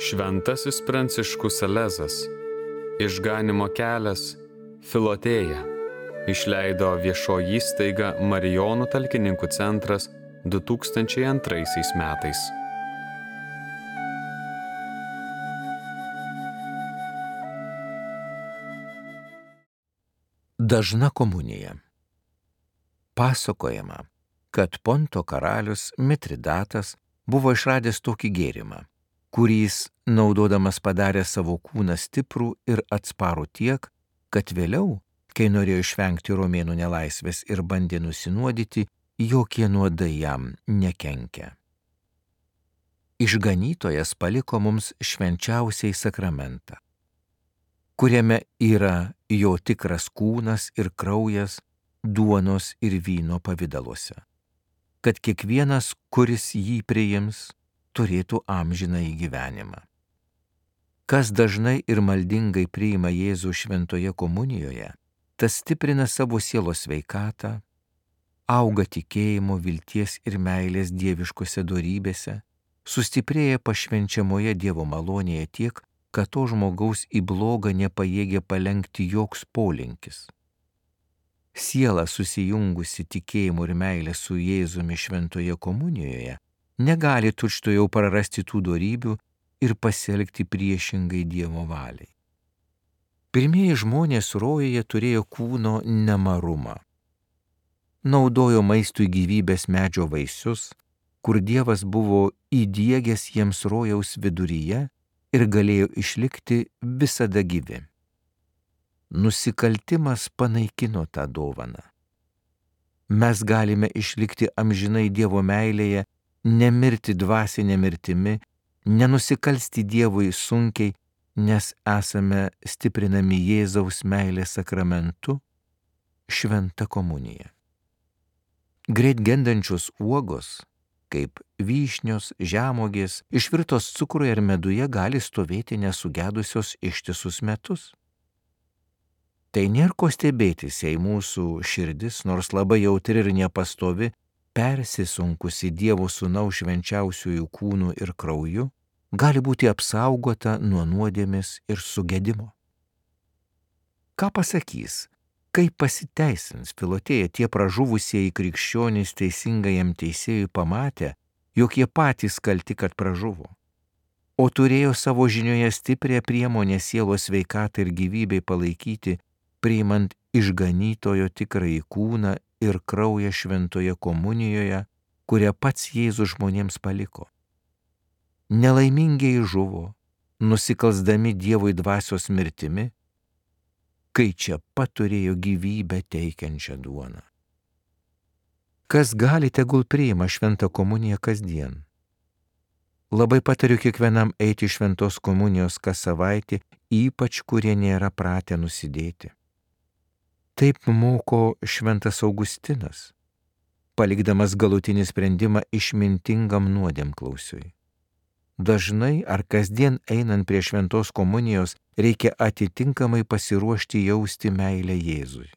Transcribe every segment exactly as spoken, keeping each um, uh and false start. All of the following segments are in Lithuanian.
Šventasis Pranciškus Salezas, Išganymo kelias, Filotėja, išleido viešoji įstaiga Marijonų talkininkų centras du tūkstančiai antraisiais metais. Dažna komunija. Pasakojama, kad Ponto karalius Mitridatas buvo išradęs tokį gėrimą, kurį jis naudodamas padarė savo kūną stiprų ir atsparų tiek, kad vėliau, kai norėjo išvengti romėnų nelaisvės ir bandė nusinuodyti, jokie nuodai jam nekenkia. Išganytojas paliko mums švenčiausiai sakramentą, kuriame yra jo tikras kūnas ir kraujas duonos ir vyno pavidaluose, kad kiekvienas, kuris jį priims, turėtų amžinąjį gyvenimą. Kas dažnai ir maldingai priima Jėzų šventoje komunijoje, tas stiprina savo sielos sveikatą, auga tikėjimo, vilties ir meilės dieviškose dorybėse, sustiprėja pašvenčiamoje Dievo malonėje tiek, kad to žmogaus į blogą nepajėgia palenkti joks polinkis. Siela susijungusi tikėjimu ir meilė su Jėzumi šventoje komunijoje negali tučtuojau prarasti tų dorybių ir pasielgti priešingai Dievo valiai. Pirmieji žmonės rojuje turėjo kūno nemarumą. Naudojo maistui gyvybės medžio vaisius, kur Dievas buvo įdiegęs jiems rojaus viduryje ir galėjo išlikti visada gyvi. Nusikaltimas panaikino tą dovaną. Mes galime išlikti amžinai Dievo meilėje, nemirti dvasinė mirtimi, nenusikalsti Dievui sunkiai, nes esame stiprinami Jėzaus meilės sakramentu, šventa komunija. Greit gendančios uogos, kaip vyšnios, žemuogės, išvirtos cukruje ir meduje gali stovėti nesugedusios ištisus metus. Tai nėra ko stebėtis, jei mūsų širdis, nors labai jautri ir nepastovi, persisunkusi Dievo Sūnaus švenčiausiųjų kūnų ir krauju, gali būti apsaugota nuo nuodėmės ir sugedimo. Ką pasakys, kaip pasiteisins Filotėja tie pražuvusieji krikščionys teisingajam teisėjui pamatę, jog jie patys kalti, kad pražuvo, o turėjo savo žinioje stiprią priemonę sielos sveikatai ir gyvybei palaikyti, priimant išganytojo tikrąjį kūną ir kraują šventoje komunijoje, kurią pats Jėzus žmonėms paliko. Nelaimingieji žuvo, nusikalsdami Dievui dvasios mirtimi, kai čia pat turėjo gyvybę teikiančią duoną. Kas gali, tegul priima šventą komuniją kasdien. Labai patariu kiekvienam eiti šventos komunijos kas savaitę, ypač kurie nėra pratę nusidėti. Taip moko šventas Augustinas, palikdamas galutinį sprendimą išmintingam nuodėmklausiui. Dažnai ar kasdien einant prie šventos komunijos reikia atitinkamai pasiruošti jausti meilę Jėzui.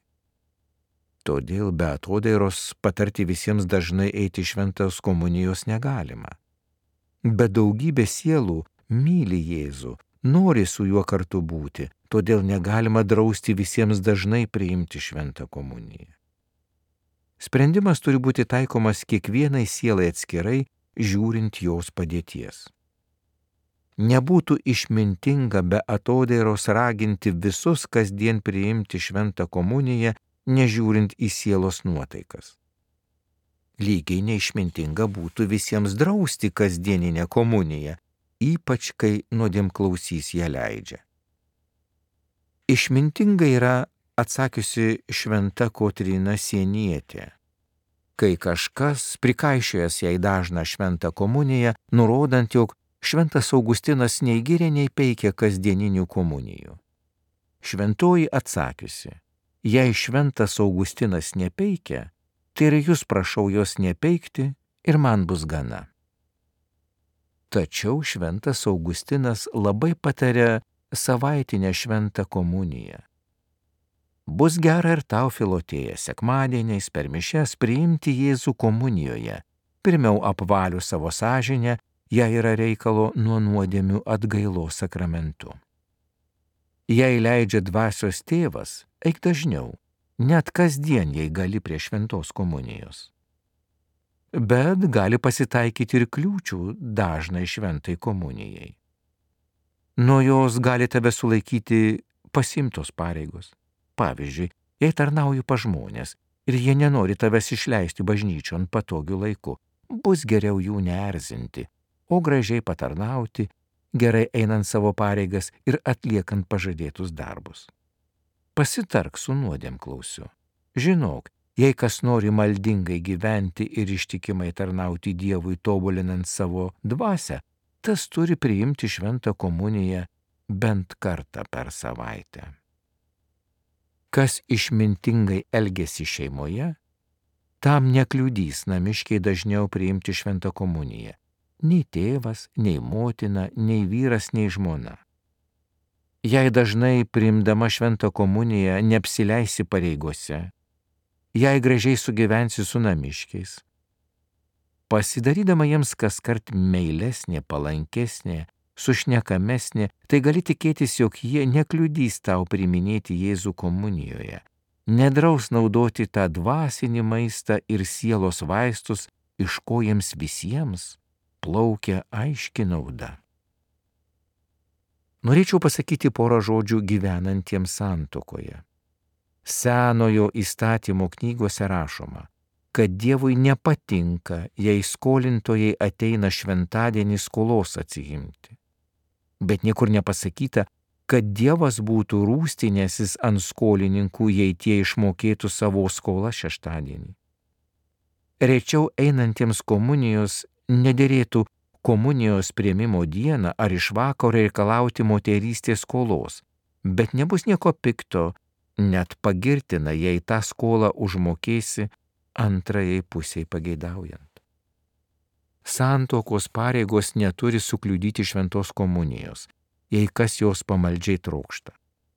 Todėl be atodairos patarti visiems dažnai eiti šventos komunijos negalima. Bet daugybė sielų myli Jėzų, nori su juo kartu būti, todėl negalima drausti visiems dažnai priimti šventą komuniją. Sprendimas turi būti taikomas kiekvienai sielai atskirai, žiūrint jos padėties. Nebūtų išmintinga be atodairos raginti visus kasdien priimti šventą komuniją, nežiūrint į sielos nuotaikas. Lygiai neišmintinga būtų visiems drausti kasdieninę komuniją, ypač kai nuodėmklausys ją leidžia. Išmintinga yra atsakiusi šventa Kotryna Sienietė, kai kažkas prikaišėjęs jai dažną šventą komuniją, nurodant, jog šventas Augustinas nei giria, nei peikia kasdieninių komunijų. Šventoji atsakiusi, jei šventas Augustinas nepeikia, tai ir jūs prašau jos nepeikti ir man bus gana. Tačiau šventas Augustinas labai pataria savaitinę šventą komuniją. Bus gera ir tau, Filotėja, sekmadieniais per mišias priimti Jėzų komunijoje, pirmiau apvaliu savo sąžinę jei yra reikalo nuo nuodėmių atgailos sakramentu. Jei leidžia dvasios tėvas, eik dažniau, net kasdien, jei gali prie šventos komunijos. Bet gali pasitaikyti ir kliūčių dažnai šventai komunijai. Nuo jos gali tave sulaikyti pasimtos pareigos. Pavyzdžiui, jei tarnauji pa žmonės ir jie nenori tavęs išleisti bažnyčion patogiu laiku, bus geriau jų neerzinti, o gražiai patarnauti, gerai einant savo pareigas ir atliekant pažadėtus darbus. Pasitark su nuodėmklausiu. Žinok, jei kas nori maldingai gyventi ir ištikimai tarnauti Dievui tobulinant savo dvasią, tas turi priimti šventą komuniją bent kartą per savaitę. Kas išmintingai elgesi šeimoje, tam nekliudys namiškiai dažniau priimti šventą komuniją. Nei tėvas, nei motina, nei vyras, nei žmona. Jei dažnai priimdama šventą komuniją neapsileisi pareigose, jei gražiai sugyvensi su namiškiais, pasidarydama jiems kaskart meilesnė, palankesnė, sušnekamesnė, tai gali tikėtis, jog jie nekliudys tau priiminėti Jėzų komunijoje, nedraus naudoti tą dvasinį maistą ir sielos vaistus, iš ko jiems visiems plaukia aiški nauda. Norėčiau pasakyti porą žodžių gyvenantiems santuokoje. Senojo įstatymo knygose rašoma, kad Dievui nepatinka, jei skolintojai ateina šventadienį skolos atsiimti. Bet niekur nepasakyta, kad Dievas būtų rūstinęsis ant skolininkų, jei tie išmokėtų savo skolą šeštadienį. Rečiau einantiems komunijos nederėtų komunijos priėmimo dieną ar iš vakaro reikalauti moterystės skolos, bet nebus nieko pikto, net pagirtina, jei tą skolą užmokėsi antrajai pusiai pageidaujant. Santuokos pareigos neturi sukliudyti šventos komunijos, jei kas jos pamaldžiai trokšta.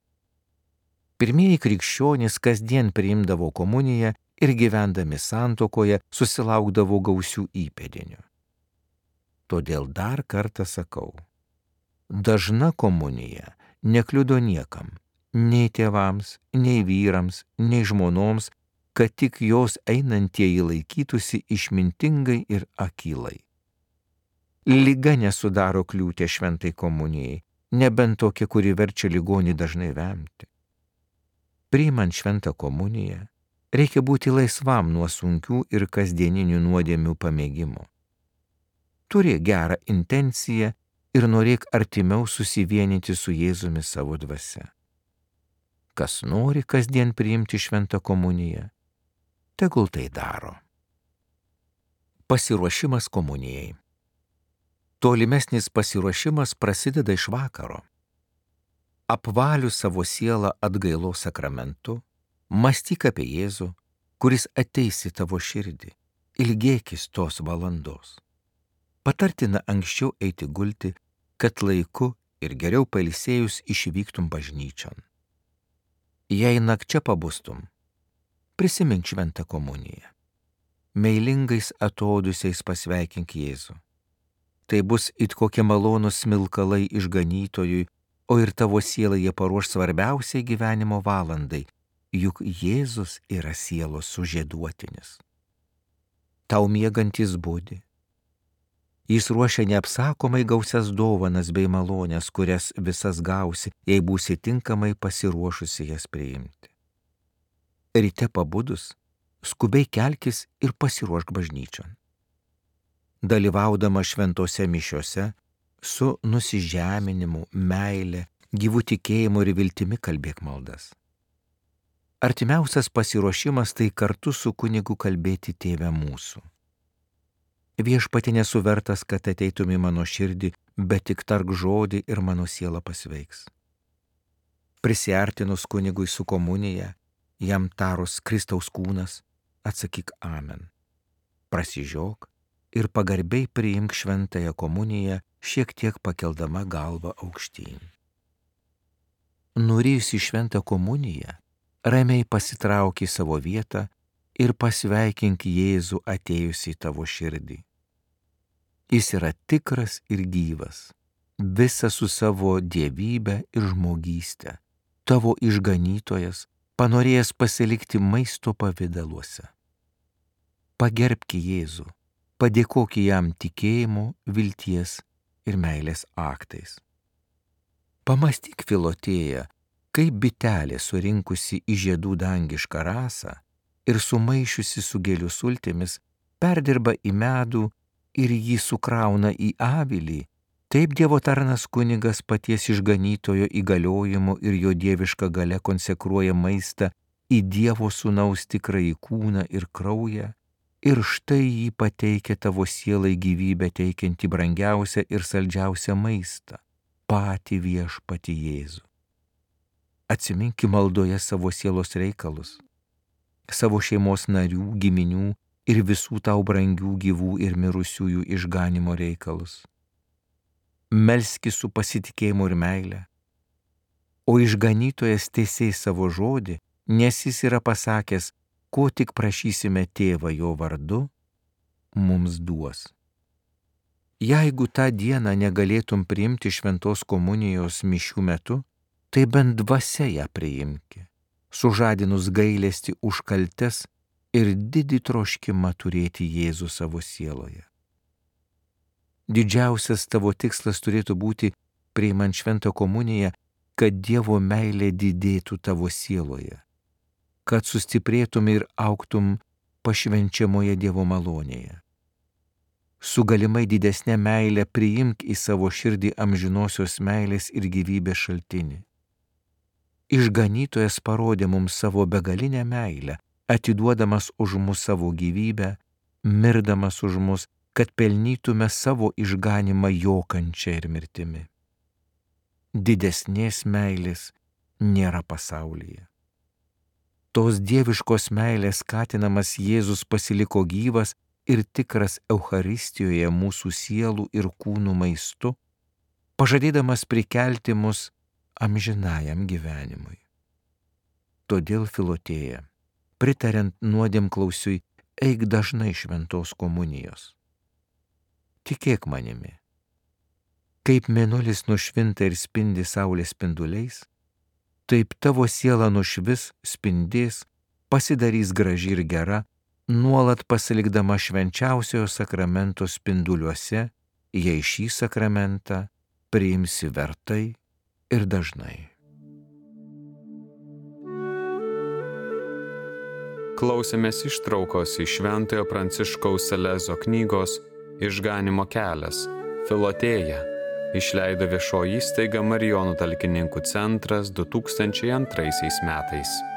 Pirmieji krikščionys kasdien priimdavo komuniją ir gyvendami santuokoje susilaukdavo gausių įpėdinių. Todėl dar kartą sakau, dažna komunija nekliudo niekam, nei tėvams, nei vyrams, nei žmonoms, kad tik jos einantieji laikytųsi išmintingai ir akylai. Liga nesudaro kliūtę šventai komunijai, nebent tokia, kuri verčia ligonį dažnai vemti. Priimant šventą komuniją, reikia būti laisvam nuo sunkių ir kasdieninių nuodėmių pamėgimo. Turi gerą intenciją ir norėk artimiau susivienyti su Jėzumi savo dvasia. Kas nori kasdien priimti šventą komuniją, tegul tai daro. Pasiruošimas komunijai. Tolimesnis pasiruošimas prasideda iš vakaro. Apvalius savo sielą atgailos sakramentu, mąstyk apie Jėzų, kuris ateis į tavo širdį, ilgėkis tos valandos. Patartina anksčiau eiti gulti, kad laiku ir geriau pailsėjus išvyktum bažnyčion. Jei nakčia pabustum, prisimink šventą komuniją. Meilingais atodusiais pasveikink Jėzų. Tai bus it kokie malonūs smilkalai išganytojui, o ir tavo sielą jie paruoš svarbiausiai gyvenimo valandai, juk Jėzus yra sielos sužieduotinis. Tau miegantis budi. Jis ruošia neapsakomai gausias dovanas bei malonės, kurias visas gausi, jei būsi tinkamai pasiruošusi jas priimti. Ryte pabudus, skubiai kelkis ir pasiruošk bažnyčion. Dalyvaudama šventose mišiose, su nusižeminimu, meile, gyvu tikėjimu ir viltimi kalbėk maldas. Artimiausias pasiruošimas tai kartu su kunigu kalbėti Tėve mūsų. Viešpatie nesu vertas, kad ateitum į mano širdį, bet tik tark žodį ir mano siela pasveiks. Prisiartinus kunigui su komunija, jam tarus Kristaus kūnas, atsakyk amen. Prasižiok ir pagarbiai priimk šventąją komuniją, šiek tiek pakeldama galvą aukštyn. Nurijus į šventą komuniją, ramiai pasitrauk į savo vietą ir pasveikink Jėzų atėjus į tavo širdį. Jis yra tikras ir gyvas, visas su savo dievybė ir žmogystė, tavo išganytojas, panorėjęs pasilikti maisto pavidaluose. Pagerbki Jėzų, padėkok jam tikėjimo, vilties ir meilės aktais. Pamąstyk, Filotėja, kaip bitelė surinkusi į žiedų dangišką rasą ir sumaišiusi su gėlių sultimis, perdirba į medų ir jį sukrauna į avilį, taip Dievo tarnas kunigas paties išganytojo įgaliojimu ir jo dieviška galia konsekruoja maistą į Dievo sūnaus tikrąjį kūną ir kraują, ir štai jį pateikia tavo sielai gyvybę teikianti brangiausią ir saldžiausią maistą, patį viešpatį Jėzų. Atsiminki maldoje savo sielos reikalus, savo šeimos narių, giminių ir visų tau brangių gyvų ir mirusiųjų išganimo reikalus. Melski su pasitikėjimu ir meile, o išganytojas teisėjai savo žodį, nes jis yra pasakęs, ko tik prašysime tėvą jo vardu, mums duos. Jeigu tą dieną negalėtum priimti šventos komunijos mišių metu, tai bent dvasia ją priimki, sužadinus gailestį už kaltes ir didį troškimą turėti Jėzų savo sieloje. Didžiausias tavo tikslas turėtų būti, priimant šventą komuniją, kad Dievo meilė didėtų tavo sieloje, kad sustiprėtum ir augtum pašvenčiamoje Dievo malonėje. Su galimai didesnė meilė priimk į savo širdį amžinosios meilės ir gyvybės šaltinį. Išganytojas parodė mums savo begalinę meilę, atiduodamas už mus savo gyvybę, mirdamas už mus, kad pelnytume savo išganimą jo kančia ir mirtimi. Didesnės meilės nėra pasaulyje. Tos dieviškos meilės skatinamas Jėzus pasiliko gyvas ir tikras Eucharistijoje mūsų sielų ir kūnų maistu, pažadėdamas prikelti mus amžinajam gyvenimui. Todėl, Filotėja, pritariant nuodėmklausiui, eik dažnai šventos komunijos. Tikėk manimi, kaip mėnulis nušvinta ir spindi saulės spinduliais, taip tavo siela nušvis, spindės, pasidarys graži ir gera, nuolat pasilikdama švenčiausiojo sakramento spinduliuose, jei šį sakramentą priimsi vertai ir dažnai. Klausėmės ištraukos iš Šventojo Pranciškaus Salezo knygos Išganimo kelias, Filotėja, išleido viešoji įstaiga Marijonų talkininkų centras du tūkstančiai antraisiais metais.